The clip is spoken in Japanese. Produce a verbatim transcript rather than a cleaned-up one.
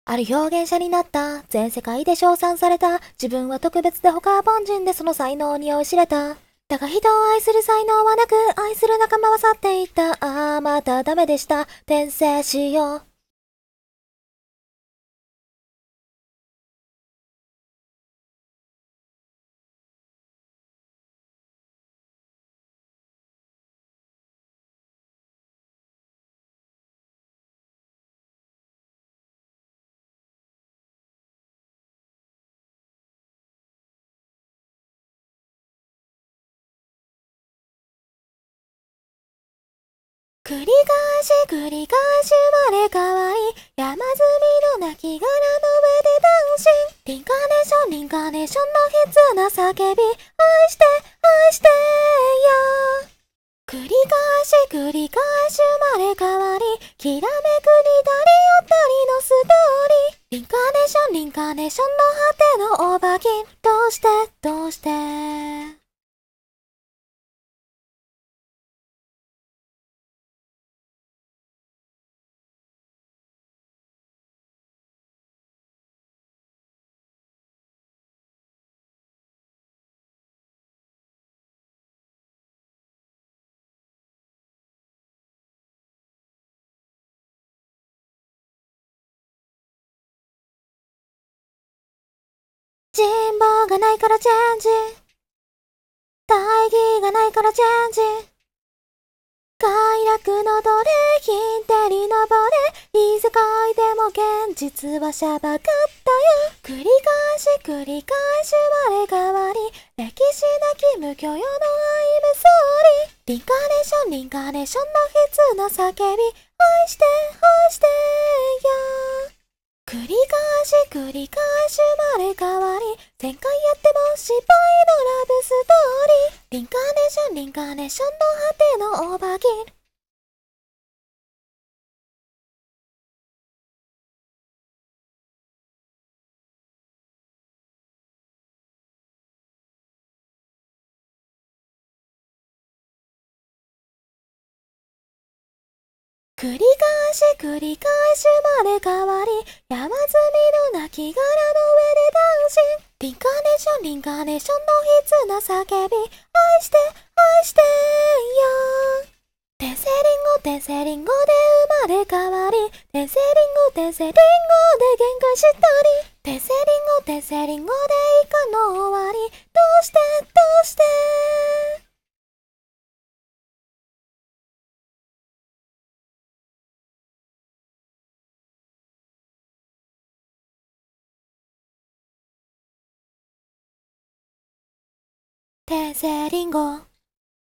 ある表現者になった。全世界で称賛された。自分は特別で他は凡人でその才能に酔いしれた。だが人を愛する才能はなく、愛する仲間は去っていった。ああ、またダメでした。転生しよう。繰り返し繰り返し生まれ変わり、山積みの亡骸の上でダンシング。リンカーネーションリンカーネーションの悲痛な叫び、愛して愛してよ。繰り返し繰り返し生まれ変わり、きらめくにだりよったりのストーリー。リンカーネーションリンカーネーションの果てのオーバーキン。どうしてどうして人望がないからチェンジ、大義がないからチェンジ。快楽の奴隷品手に登れ、いい世界でも現実はシャバかったよ。繰り返し繰り返し生まれ変わり、歴史なき無許容のアイムソーリー。リンカーネーションリンカーネーションの悲痛な叫び、愛して愛してよ。繰り返し繰り返し生まれ変わり、せんかいやっても失敗のラブストーリー。リンカーネーションリンカーネーションの果てのオーバーキル。繰り返し繰り返し生まれ変わり、山積みの亡骸の上でダンシング。リンカーネーションリンカーネーションの悲痛な叫び、愛して愛してよ。転生リンゴ転生リンゴで生まれ変わり、転生リンゴ転生リンゴで限界したり。転生リンゴ転生リンゴで以下の終わり。どうしてどうして転生リンゴ